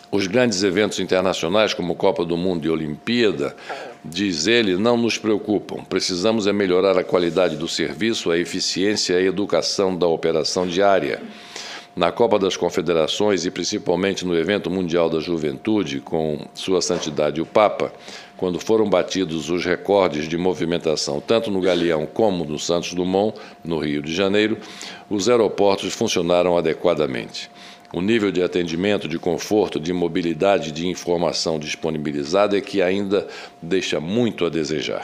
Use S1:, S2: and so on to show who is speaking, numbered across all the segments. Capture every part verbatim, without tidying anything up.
S1: Os grandes eventos internacionais, como Copa do Mundo e Olimpíada, diz ele, não nos preocupam. Precisamos é melhorar a qualidade do serviço, a eficiência e a educação da operação diária. Na Copa das Confederações e principalmente no Evento Mundial da Juventude, com Sua Santidade o Papa, quando foram batidos os recordes de movimentação, tanto no Galeão como no Santos Dumont, no Rio de Janeiro, os aeroportos funcionaram adequadamente. O nível de atendimento, de conforto, de mobilidade e de informação disponibilizada é que ainda deixa muito a desejar.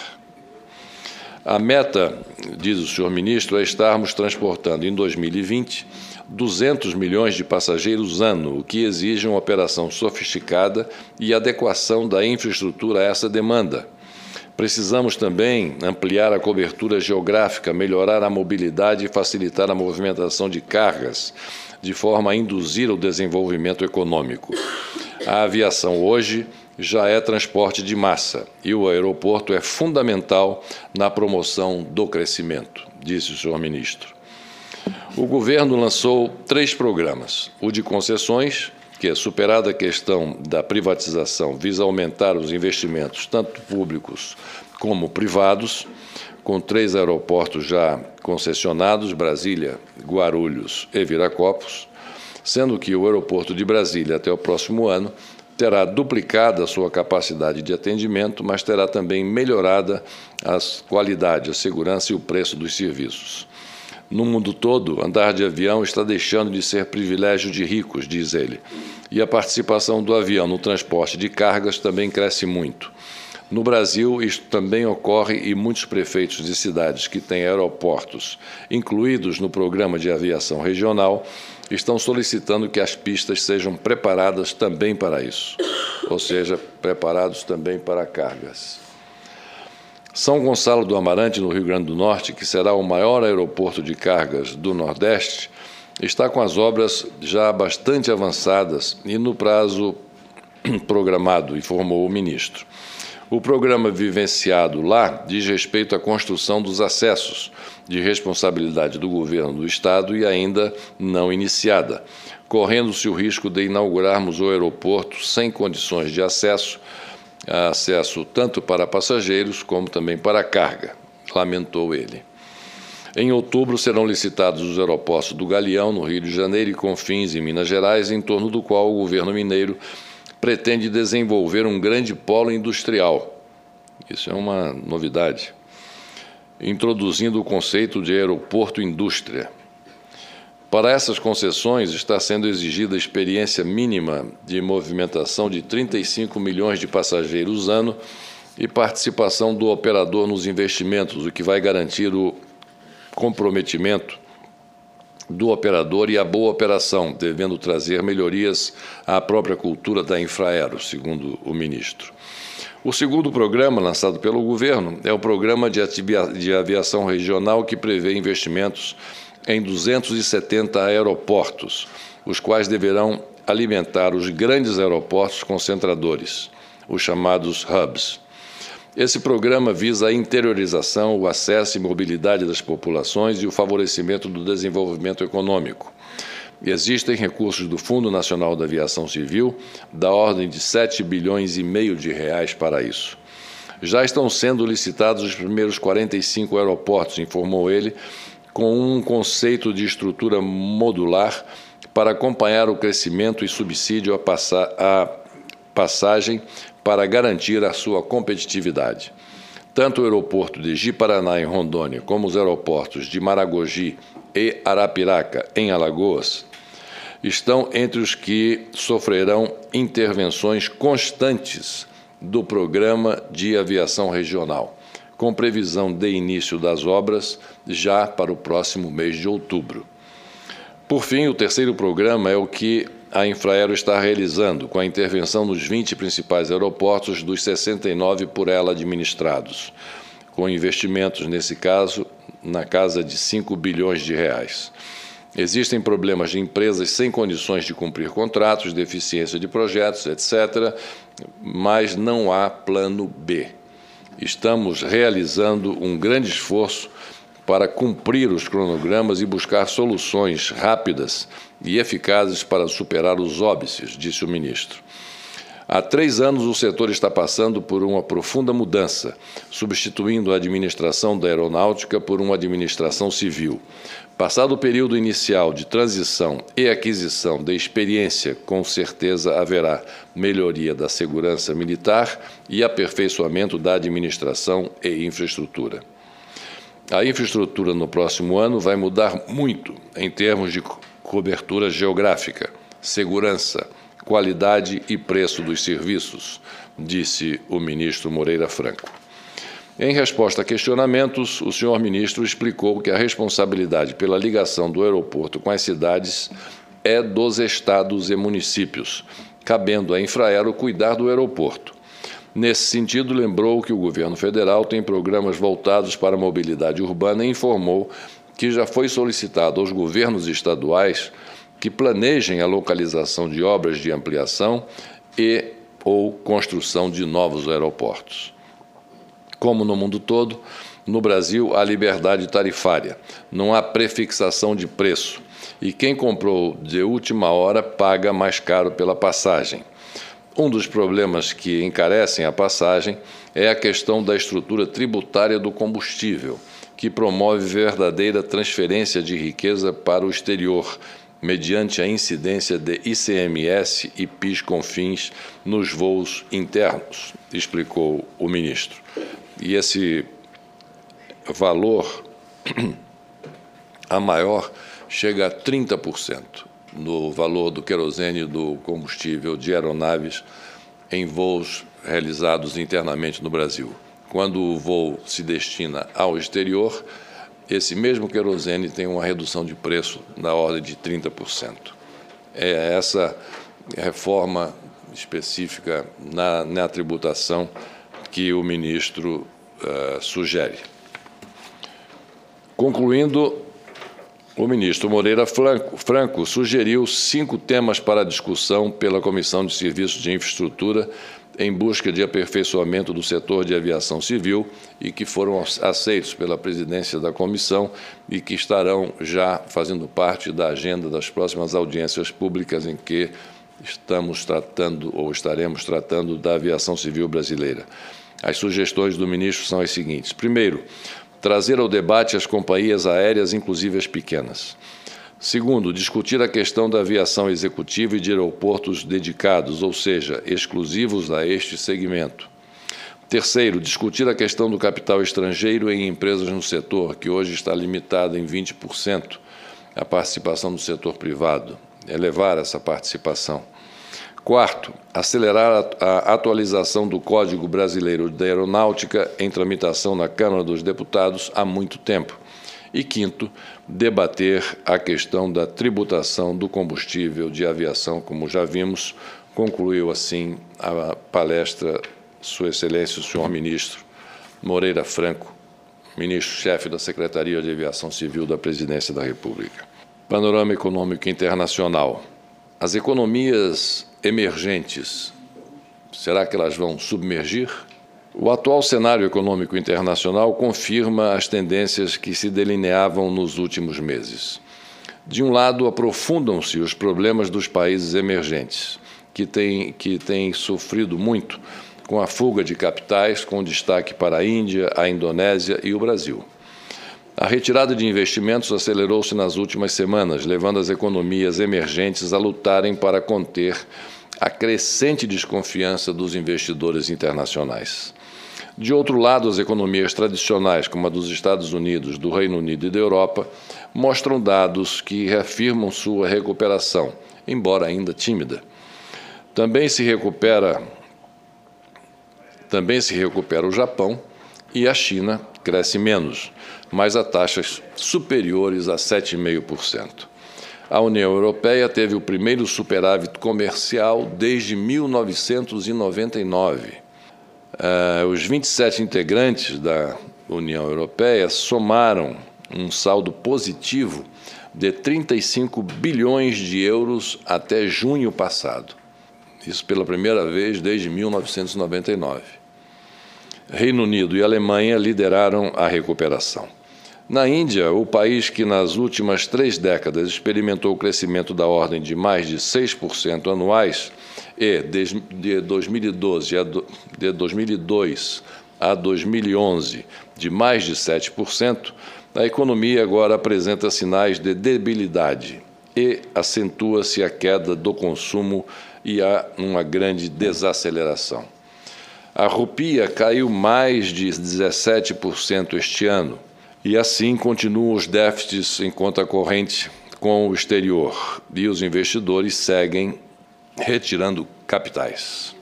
S1: A meta, diz o senhor ministro, é estarmos transportando em dois mil e vinte duzentos milhões de passageiros ano, o que exige uma operação sofisticada e adequação da infraestrutura a essa demanda. Precisamos também ampliar a cobertura geográfica, melhorar a mobilidade e facilitar a movimentação de cargas, de forma a induzir o desenvolvimento econômico. A aviação hoje já é transporte de massa e o aeroporto é fundamental na promoção do crescimento, disse o senhor ministro. O governo lançou três programas. O de concessões, que é superada a questão da privatização, visa aumentar os investimentos, tanto públicos como privados, com três aeroportos já concessionados, Brasília, Guarulhos e Viracopos, sendo que o aeroporto de Brasília, até o próximo ano, terá duplicado a sua capacidade de atendimento, mas terá também melhorada a qualidade, a segurança e o preço dos serviços. No mundo todo, andar de avião está deixando de ser privilégio de ricos, diz ele, e a participação do avião no transporte de cargas também cresce muito. No Brasil, isto também ocorre e muitos prefeitos de cidades que têm aeroportos incluídos no programa de aviação regional estão solicitando que as pistas sejam preparadas também para isso, ou seja, preparados também para cargas. São Gonçalo do Amarante, no Rio Grande do Norte, que será o maior aeroporto de cargas do Nordeste, está com as obras já bastante avançadas e no prazo programado, informou o ministro. O programa vivenciado lá diz respeito à construção dos acessos, de responsabilidade do governo do Estado e ainda não iniciada, correndo-se o risco de inaugurarmos o aeroporto sem condições de acesso, acesso tanto para passageiros como também para carga, lamentou ele. Em outubro serão licitados os aeroportos do Galeão, no Rio de Janeiro, e Confins, em Minas Gerais, em torno do qual o governo mineiro pretende desenvolver um grande polo industrial. Isso é uma novidade, introduzindo o conceito de aeroporto-indústria. Para essas concessões, está sendo exigida a experiência mínima de movimentação de trinta e cinco milhões de passageiros ano e participação do operador nos investimentos, o que vai garantir o comprometimento do operador e a boa operação, devendo trazer melhorias à própria cultura da Infraero, segundo o ministro. O segundo programa, lançado pelo governo, é o Programa de Aviação Regional, que prevê investimentos em duzentos e setenta aeroportos, os quais deverão alimentar os grandes aeroportos concentradores, os chamados hubs. Esse programa visa a interiorização, o acesso e mobilidade das populações e o favorecimento do desenvolvimento econômico. Existem recursos do Fundo Nacional da Aviação Civil da ordem de sete bilhões e meio de reais para isso. Já estão sendo licitados os primeiros quarenta e cinco aeroportos, informou ele, com um conceito de estrutura modular para acompanhar o crescimento e subsídio à passa- à passagem para garantir a sua competitividade. Tanto o aeroporto de Ji-Paraná, em Rondônia, como os aeroportos de Maragogi e Arapiraca, em Alagoas, estão entre os que sofrerão intervenções constantes do Programa de Aviação Regional, com previsão de início das obras já para o próximo mês de outubro. Por fim, o terceiro programa é o que a Infraero está realizando, com a intervenção nos vinte principais aeroportos dos sessenta e nove por ela administrados, com investimentos, nesse caso, na casa de cinco bilhões de reais. Existem problemas de empresas sem condições de cumprir contratos, deficiência de projetos, etcétera, mas não há plano B. Estamos realizando um grande esforço para cumprir os cronogramas e buscar soluções rápidas e eficazes para superar os óbices, disse o ministro. Há três anos, o setor está passando por uma profunda mudança, substituindo a administração da aeronáutica por uma administração civil. Passado o período inicial de transição e aquisição de experiência, com certeza haverá melhoria da segurança militar e aperfeiçoamento da administração e infraestrutura. A infraestrutura no próximo ano vai mudar muito em termos de cobertura geográfica, segurança, qualidade e preço dos serviços, disse o ministro Moreira Franco. Em resposta a questionamentos, o senhor ministro explicou que a responsabilidade pela ligação do aeroporto com as cidades é dos estados e municípios, cabendo à Infraero cuidar do aeroporto. Nesse sentido, lembrou que o governo federal tem programas voltados para a mobilidade urbana e informou que já foi solicitado aos governos estaduais que planejem a localização de obras de ampliação e ou construção de novos aeroportos. Como no mundo todo, no Brasil há liberdade tarifária, não há prefixação de preço, e quem comprou de última hora paga mais caro pela passagem. Um dos problemas que encarecem a passagem é a questão da estrutura tributária do combustível, que promove verdadeira transferência de riqueza para o exterior, mediante a incidência de I C M S e PIS/COFINS nos voos internos, explicou o ministro. E esse valor, a maior, chega a trinta por cento no valor do querosene do combustível de aeronaves em voos realizados internamente no Brasil. Quando o voo se destina ao exterior, esse mesmo querosene tem uma redução de preço na ordem de trinta por cento. É essa reforma específica na, na tributação que o ministro uh, sugere. Concluindo, o ministro Moreira Franco, Franco sugeriu cinco temas para discussão pela Comissão de Serviços de Infraestrutura em busca de aperfeiçoamento do setor de aviação civil e que foram aceitos pela presidência da comissão e que estarão já fazendo parte da agenda das próximas audiências públicas em que estamos tratando ou estaremos tratando da aviação civil brasileira. As sugestões do ministro são as seguintes. Primeiro, trazer ao debate as companhias aéreas, inclusive as pequenas. Segundo, discutir a questão da aviação executiva e de aeroportos dedicados, ou seja, exclusivos a este segmento. Terceiro, discutir a questão do capital estrangeiro em empresas no setor, que hoje está limitada em vinte por cento a participação do setor privado, elevar essa participação. Quarto, acelerar a atualização do Código Brasileiro da Aeronáutica em tramitação na Câmara dos Deputados há muito tempo. E quinto, debater a questão da tributação do combustível de aviação, como já vimos, concluiu assim a palestra Sua Excelência, o senhor ministro Moreira Franco, ministro-chefe da Secretaria de Aviação Civil da Presidência da República. Panorama econômico internacional. As economias emergentes, será que elas vão submergir? O atual cenário econômico internacional confirma as tendências que se delineavam nos últimos meses. De um lado, aprofundam-se os problemas dos países emergentes, que têm, que têm sofrido muito com a fuga de capitais, com destaque para a Índia, a Indonésia e o Brasil. A retirada de investimentos acelerou-se nas últimas semanas, levando as economias emergentes a lutarem para conter a crescente desconfiança dos investidores internacionais. De outro lado, as economias tradicionais, como a dos Estados Unidos, do Reino Unido e da Europa, mostram dados que reafirmam sua recuperação, embora ainda tímida. Também se recupera, também se recupera o Japão e a China cresce menos, mas a taxas superiores a sete vírgula cinco por cento. A União Europeia teve o primeiro superávit comercial desde mil novecentos e noventa e nove. Uh, os vinte e sete integrantes da União Europeia somaram um saldo positivo de trinta e cinco bilhões de euros até junho passado. Isso pela primeira vez desde mil novecentos e noventa e nove. Reino Unido e Alemanha lideraram a recuperação. Na Índia, o país que nas últimas três décadas experimentou o crescimento da ordem de mais de seis por cento anuais e, de dois mil e doze a de dois mil e dois a dois mil e onze, de mais de sete por cento, a economia agora apresenta sinais de debilidade e acentua-se a queda do consumo e há uma grande desaceleração. A rupia caiu mais de dezessete por cento este ano e, assim, continuam os déficits em conta corrente com o exterior e os investidores seguem retirando capitais.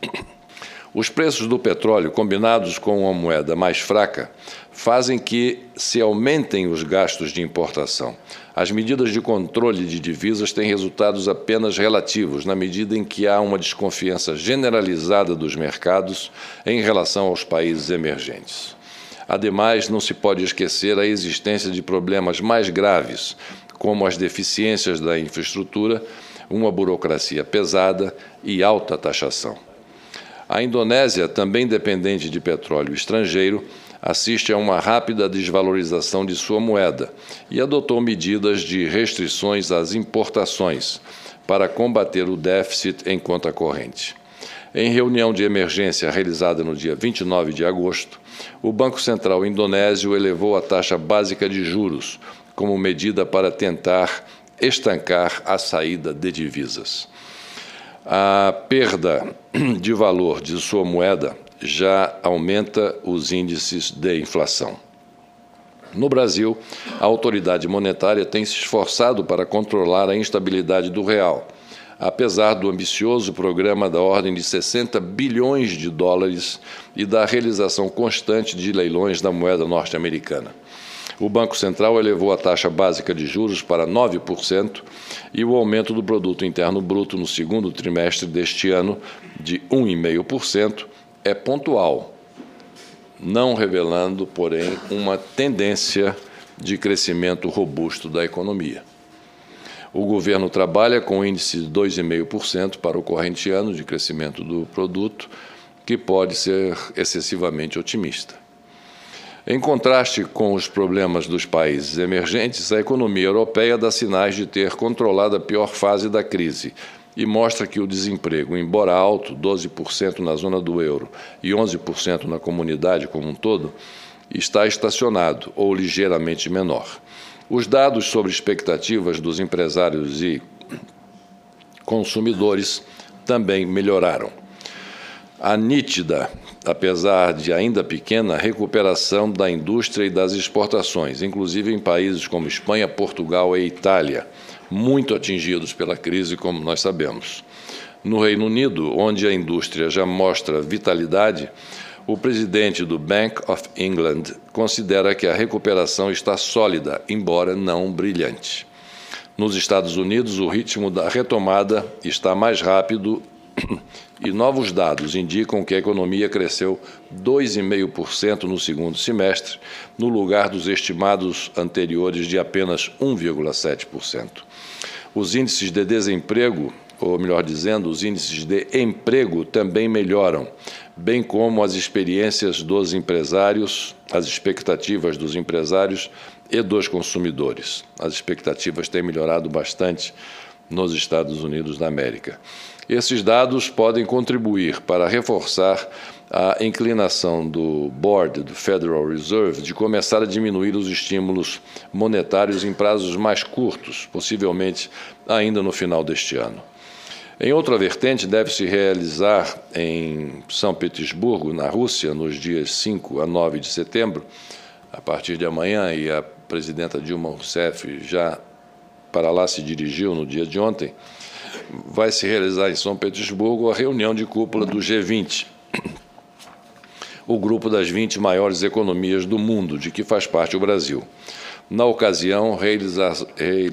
S1: Os preços do petróleo, combinados com uma moeda mais fraca, fazem que se aumentem os gastos de importação. As medidas de controle de divisas têm resultados apenas relativos, na medida em que há uma desconfiança generalizada dos mercados em relação aos países emergentes. Ademais, não se pode esquecer a existência de problemas mais graves, como as deficiências da infraestrutura, uma burocracia pesada e alta taxação. A Indonésia, também dependente de petróleo estrangeiro, assiste a uma rápida desvalorização de sua moeda e adotou medidas de restrições às importações para combater o déficit em conta corrente. Em reunião de emergência realizada no dia vinte e nove de agosto, o Banco Central indonésio elevou a taxa básica de juros como medida para tentar estancar a saída de divisas. A perda de valor de sua moeda já aumenta os índices de inflação. No Brasil, a autoridade monetária tem se esforçado para controlar a instabilidade do real, apesar do ambicioso programa da ordem de sessenta bilhões de dólares e da realização constante de leilões da moeda norte-americana. O Banco Central elevou a taxa básica de juros para nove por cento e o aumento do Produto Interno Bruto no segundo trimestre deste ano, de um vírgula cinco por cento, é pontual, não revelando, porém, uma tendência de crescimento robusto da economia. O governo trabalha com índice de dois vírgula cinco por cento para o corrente ano de crescimento do produto, que pode ser excessivamente otimista. Em contraste com os problemas dos países emergentes, a economia europeia dá sinais de ter controlado a pior fase da crise e mostra que o desemprego, embora alto, doze por cento na zona do euro e onze por cento na comunidade como um todo, está estacionado ou ligeiramente menor. Os dados sobre expectativas dos empresários e consumidores também melhoraram. A nítida, apesar de ainda pequena, recuperação da indústria e das exportações, inclusive em países como Espanha, Portugal e Itália, muito atingidos pela crise, como nós sabemos. No Reino Unido, onde a indústria já mostra vitalidade, o presidente do Bank of England considera que a recuperação está sólida, embora não brilhante. Nos Estados Unidos, o ritmo da retomada está mais rápido e novos dados indicam que a economia cresceu dois vírgula cinco por cento no segundo semestre, no lugar dos estimados anteriores de apenas um vírgula sete por cento. Os índices de desemprego, ou melhor dizendo, os índices de emprego também melhoram, bem como as experiências dos empresários, as expectativas dos empresários e dos consumidores. As expectativas têm melhorado bastante nos Estados Unidos da América. Esses dados podem contribuir para reforçar a inclinação do Board do Federal Reserve de começar a diminuir os estímulos monetários em prazos mais curtos, possivelmente ainda no final deste ano. Em outra vertente, deve-se realizar em São Petersburgo, na Rússia, nos dias cinco a nove de setembro, a partir de amanhã, e a presidenta Dilma Rousseff já para lá se dirigiu no dia de ontem, vai se realizar em São Petersburgo a reunião de cúpula do G vinte, o grupo das vinte maiores economias do mundo, de que faz parte o Brasil. Na ocasião, realizar-se-á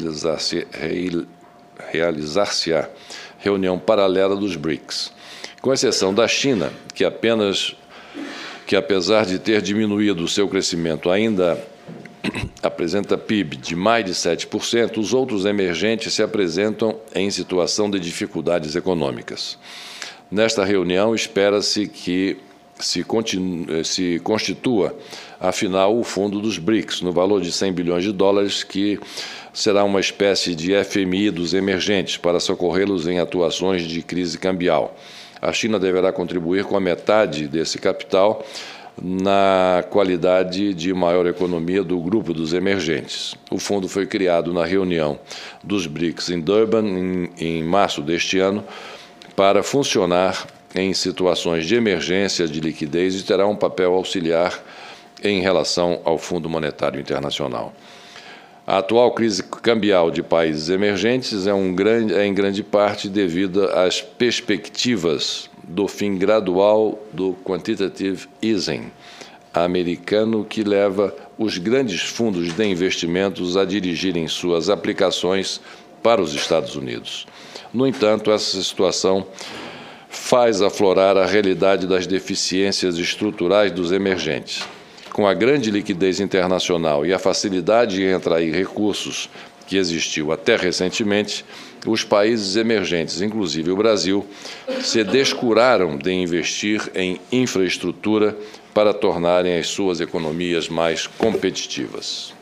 S1: realizar-se-á reunião paralela dos BRICS, com exceção da China, que apenas que apesar de ter diminuído o seu crescimento, ainda apresenta P I B de mais de sete por cento, os outros emergentes se apresentam em situação de dificuldades econômicas. Nesta reunião, espera-se que se, continu, se constitua, afinal, o fundo dos BRICS, no valor de cem bilhões de dólares, que será uma espécie de F M I dos emergentes para socorrê-los em atuações de crise cambial. A China deverá contribuir com a metade desse capital na qualidade de maior economia do grupo dos emergentes. O fundo foi criado na reunião dos BRICS em Durban, em, em março deste ano, para funcionar em situações de emergência de liquidez e terá um papel auxiliar em relação ao Fundo Monetário Internacional. A atual crise cambial de países emergentes é, um grande, é em grande parte devido às perspectivas do fim gradual do quantitative easing americano, que leva os grandes fundos de investimentos a dirigirem suas aplicações para os Estados Unidos. No entanto, essa situação faz aflorar a realidade das deficiências estruturais dos emergentes. Com a grande liquidez internacional e a facilidade em atrair recursos que existiu até recentemente, os países emergentes, inclusive o Brasil, se descuraram de investir em infraestrutura para tornarem as suas economias mais competitivas.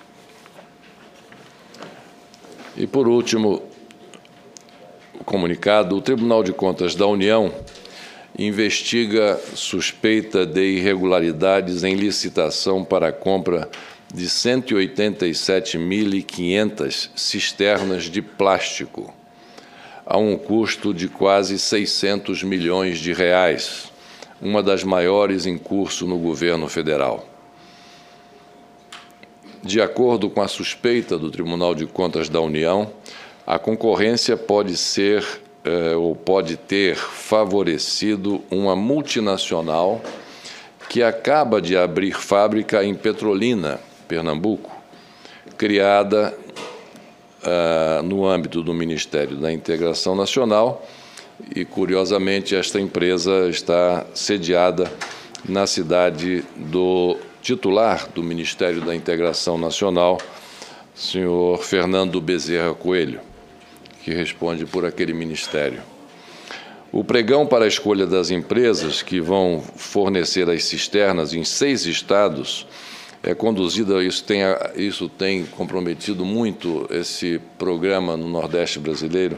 S1: E, por último, o comunicado: o Tribunal de Contas da União investiga suspeita de irregularidades em licitação para a compra de cento e oitenta e sete mil e quinhentas cisternas de plástico, a um custo de quase seiscentos milhões de reais, uma das maiores em curso no governo federal. De acordo com a suspeita do Tribunal de Contas da União, a concorrência pode ser eh, ou pode ter favorecido uma multinacional que acaba de abrir fábrica em Petrolina, Pernambuco, criada uh, no âmbito do Ministério da Integração Nacional, e, curiosamente, esta empresa está sediada na cidade do titular do Ministério da Integração Nacional, senhor Fernando Bezerra Coelho, que responde por aquele ministério. O pregão para a escolha das empresas que vão fornecer as cisternas em seis estados é conduzida, isso tem, isso tem comprometido muito esse programa no Nordeste brasileiro.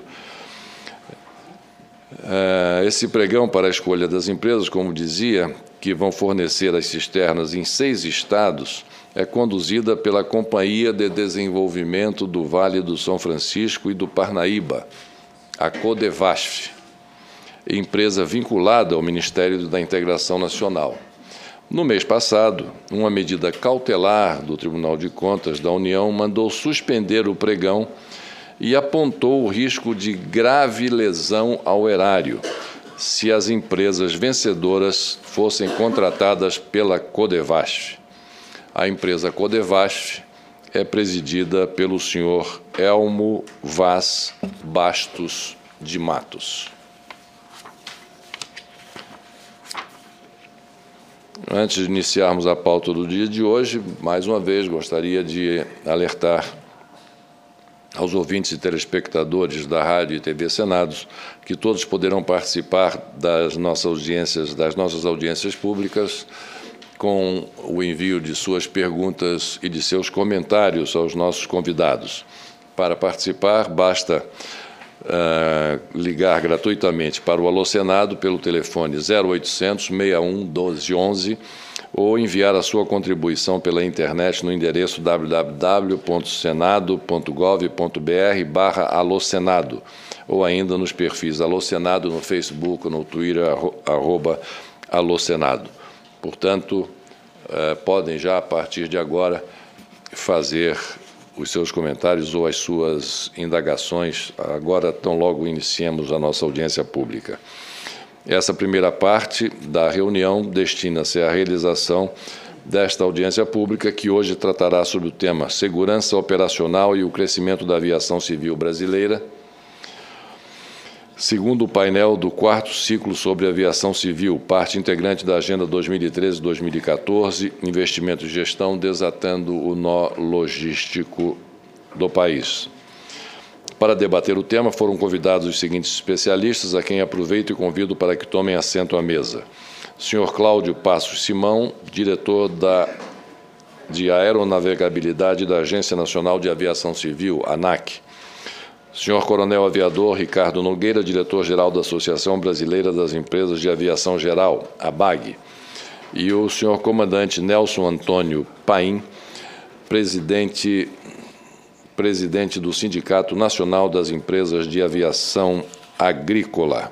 S1: Esse pregão para a escolha das empresas, como dizia, que vão fornecer as cisternas em seis estados, é conduzida pela Companhia de Desenvolvimento do Vale do São Francisco e do Parnaíba, a Codevasf, empresa vinculada ao Ministério da Integração Nacional. No mês passado, uma medida cautelar do Tribunal de Contas da União mandou suspender o pregão e apontou o risco de grave lesão ao erário se as empresas vencedoras fossem contratadas pela Codevasf. A empresa Codevasf é presidida pelo senhor Elmo Vaz Bastos de Matos. Antes de iniciarmos a pauta do dia de hoje, mais uma vez gostaria de alertar aos ouvintes e telespectadores da Rádio e T V Senados que todos poderão participar das nossas audiências, das nossas audiências públicas com o envio de suas perguntas e de seus comentários aos nossos convidados. Para participar, basta Uh, ligar gratuitamente para o Alô Senado pelo telefone zero oitocentos, sessenta e um, doze, onze ou enviar a sua contribuição pela internet no endereço w w w ponto senado ponto gov ponto br barra Alô Senado ou ainda nos perfis Alô Senado no Facebook, no Twitter, arroba Alô Senado. Portanto, uh, podem já, a partir de agora, fazer os seus comentários ou as suas indagações, agora, tão logo iniciemos a nossa audiência pública. Essa primeira parte da reunião destina-se à realização desta audiência pública, que hoje tratará sobre o tema Segurança Operacional e o Crescimento da Aviação Civil Brasileira, segundo o painel do quarto ciclo sobre aviação civil, parte integrante da Agenda dois mil e treze a dois mil e quatorze, Investimento e Gestão, desatando o nó logístico do país. Para debater o tema, foram convidados os seguintes especialistas, a quem aproveito e convido para que tomem assento à mesa. senhor Cláudio Passos Simão, diretor da, de Aeronavegabilidade da Agência Nacional de Aviação Civil, ANAC, senhor Coronel Aviador Ricardo Nogueira, diretor-geral da Associação Brasileira das Empresas de Aviação Geral, ABAG, e o senhor Comandante Nelson Antônio Paim, presidente, presidente do Sindicato Nacional das Empresas de Aviação Agrícola,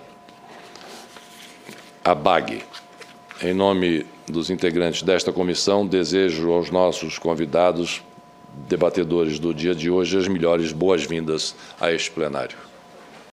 S1: ABAG. Em nome dos integrantes desta comissão, desejo aos nossos convidados, debatedores do dia de hoje, as melhores boas-vindas a este plenário.